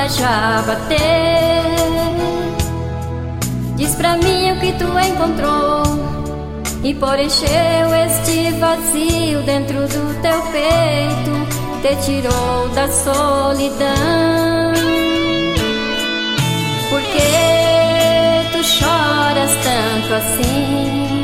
já bater. Diz pra mim o que tu encontrou e por encheu este vazio dentro do teu peito, te tirou da solidão. Por que tu choras tanto assim?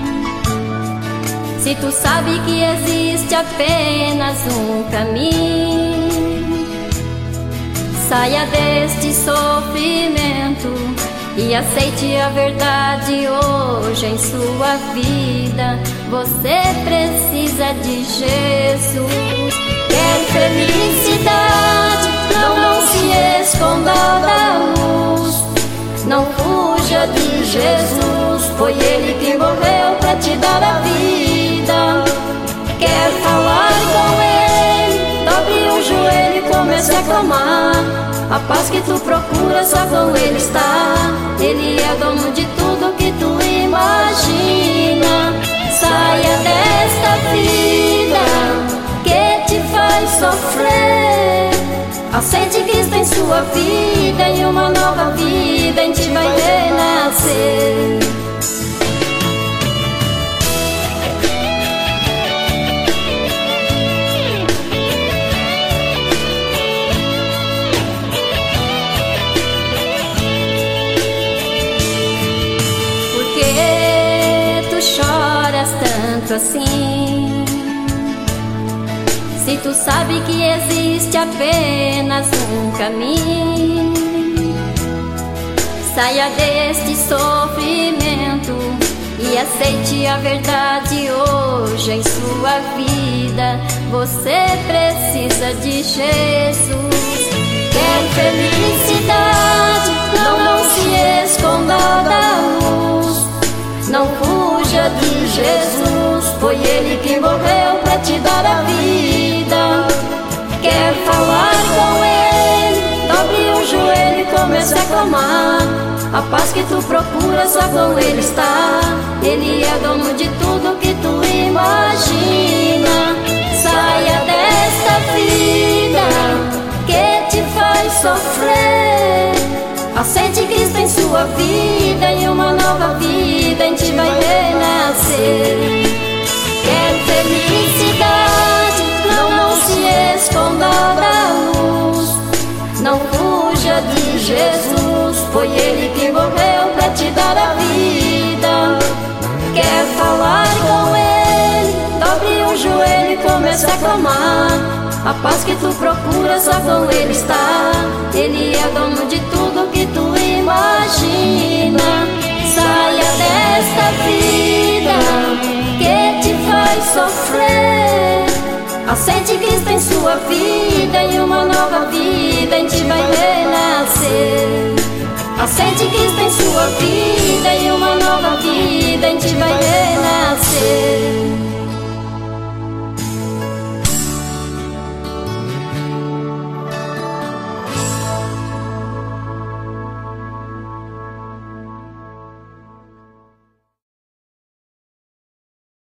Se tu sabe que existe apenas um caminho, saia deste sofrimento e aceite a verdade hoje em sua vida. Você precisa de Jesus. Quer felicidade? Não se esconda da luz. Não fuja de Jesus, foi Ele que morreu pra te dar a vida. Quer falar com Ele? Dobre o joelho e comece a clamar. A paz que tu procura só com Ele está. Ele é dono de tudo que tu imagina. Saia desta vida que te faz sofrer. Aceite Cristo em sua vida e uma nova vida em ti vai renascer. Por que tu choras tanto assim? Se tu sabe que existe apenas um caminho, saia deste sofrimento e aceite a verdade hoje em sua vida. Você precisa de Jesus. Quer felicidade? Não se esconda da luz. Não fuja de Jesus, foi Ele que morreu pra te dar a vida. Quer falar com Ele? Dobre o joelho e comece a clamar. A paz que tu procura só com Ele está. Ele é dono de tudo que tu imagina. Saia desta vida que te faz sofrer. Aceite Cristo em sua vida e uma nova vida em ti vai renascer. Quer felicidade? Não se esconda da luz. Não fuja de Jesus, foi Ele que morreu pra te dar a vida. Quer falar com Ele? Dobre o joelho e comece a clamar. A paz que tu procura só com Ele está. Ele é dono de tudo que tu imagina. Saia desta vida que te faz sofrer. Aceite Cristo em sua vida e uma nova vida em ti vai renascer. Aceite Cristo em sua vida e uma nova vida em ti vai renascer.